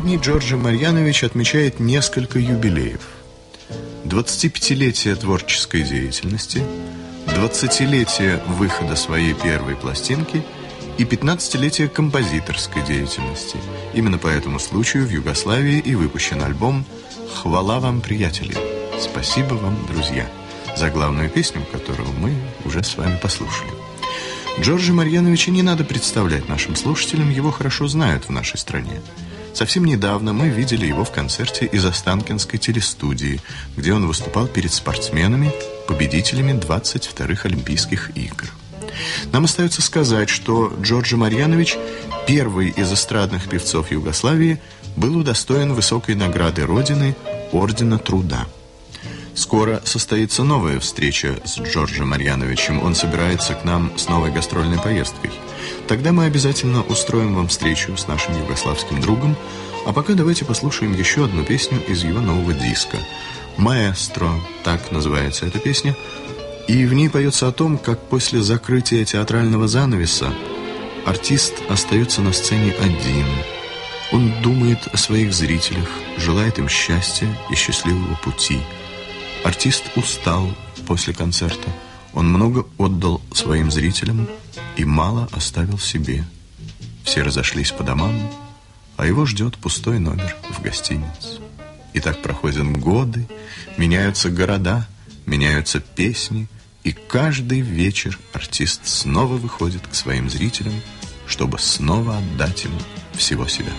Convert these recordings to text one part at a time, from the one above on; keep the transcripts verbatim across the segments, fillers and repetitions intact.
дни Джорджо Марьянович отмечает несколько юбилеев. двадцатипятилетие творческой деятельности, двадцатилетие выхода своей первой пластинки и пятнадцатилетие композиторской деятельности. Именно по этому случаю в Югославии и выпущен альбом «Хвала вам, приятели! Спасибо вам, друзья!», заглавную песню которого мы уже с вами послушали. Джорджо Марьяновича не надо представлять нашим слушателям, его хорошо знают в нашей стране. Совсем недавно мы видели его в концерте из Останкинской телестудии, где он выступал перед спортсменами, победителями двадцать вторых Олимпийских игр. Нам остается сказать, что Джорджо Марьянович, первый из эстрадных певцов Югославии, был удостоен высокой награды Родины Ордена Труда. Скоро состоится новая встреча с Джорджо Марьяновичем. Он собирается к нам с новой гастрольной поездкой. Тогда мы обязательно устроим вам встречу с нашим югославским другом. А пока давайте послушаем еще одну песню из его нового диска. «Маэстро», так называется эта песня. И в ней поется о том, как после закрытия театрального занавеса артист остается на сцене один. Он думает о своих зрителях, желает им счастья и счастливого пути. Артист устал после концерта. Он много отдал своим зрителям и мало оставил себе. Все разошлись по домам, а его ждет пустой номер в гостинице. И так проходят годы, меняются города, меняются песни, и каждый вечер артист снова выходит к своим зрителям, чтобы снова отдать им всего себя.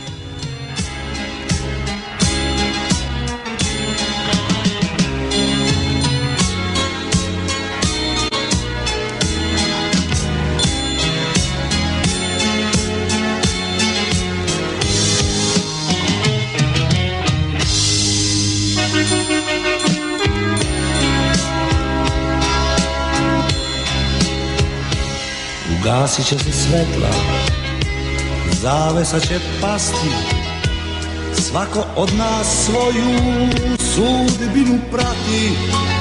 Gasit će se svetla, zavesa će pasti, svako od nas svoju sudbinu prati.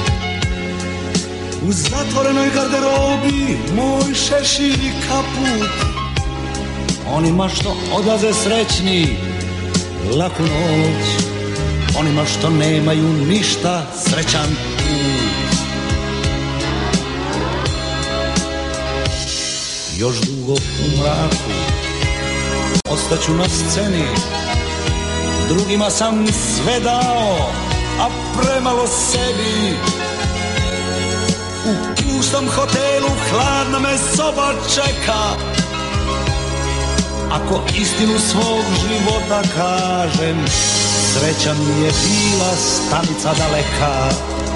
U zatvorenoj garderobi moj šešir i kaput, onima što odlaze srećni laku noć, onima što nemaju ništa srećan put. Još dugo u mraku ostaću na sceni, drugima sam sve dao, a premalo sebi. U pustom hotelu hladna me soba čeka, ako istinu svog života kažem, sreća mi je bila stanica daleka.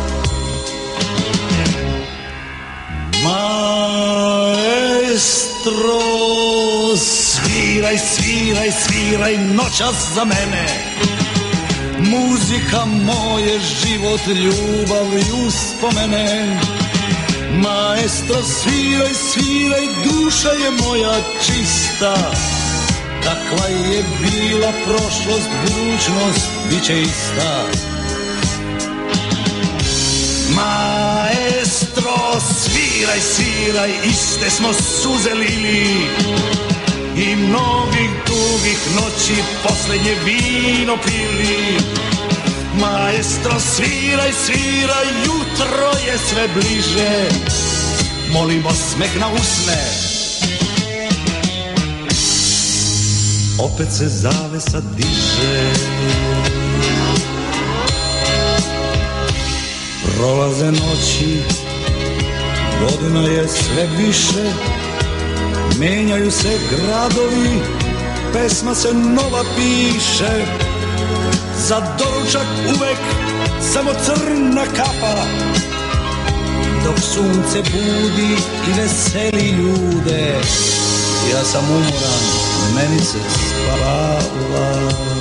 Maestro, sviraj, sviraj, sviraj noćas za mene. Muzika moje, život, ljubav i uspomene. Maestro, sviraj, sviraj, duša je moja čista. Kakva je bila prošlost, budućnost bit će ista. Maestro, sviraj, sviraj, iste smo suze lili i mnogih dugih noći posljednje vino pili. Maestro, sviraj, sviraj, jutro je sve bliže, molim osmeh na usne. Opet se zavesa diže, prolaze noći, godina je sve više, menjaju se gradovi, pesma se nova piše. Za doručak uvek samo crna kapa, dok sunce budi i veseli ljude. Ja sam umoran, meni se spava.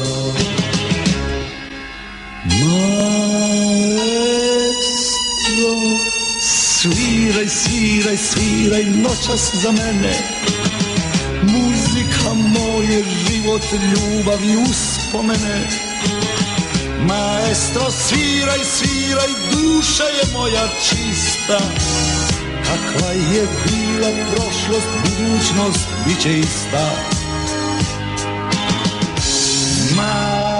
Maestro, sviraj, sviraj, sviraj noćas za mene. Muzika moje, život, ljubav i uspomene. Maestro, sviraj, sviraj, duša je moja čista. Kakva je bila prošlost, budućnost bit će ista. Maestro,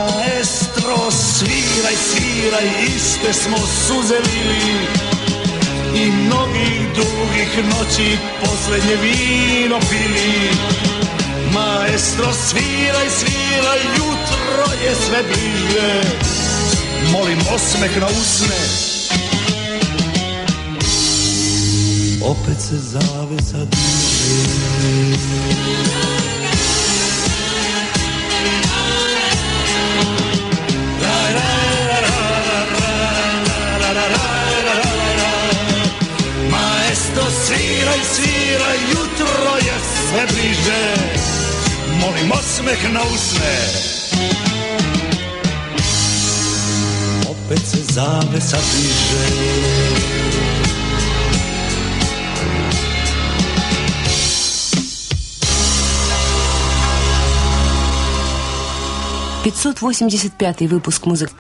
sviraj, sviraj, iste smo suze lili i mnogih dugih noći posljednje vino pili. Maestro, sviraj, sviraj, jutro je sve bliže, molim osmeh na usne. Opet se zavesa diže. Maestro, sviraj, sviraj, jutro je sve bliže, molim osmeh na usne. Opet se zavesa diže. пятьсот восемьдесят пятый выпуск музыки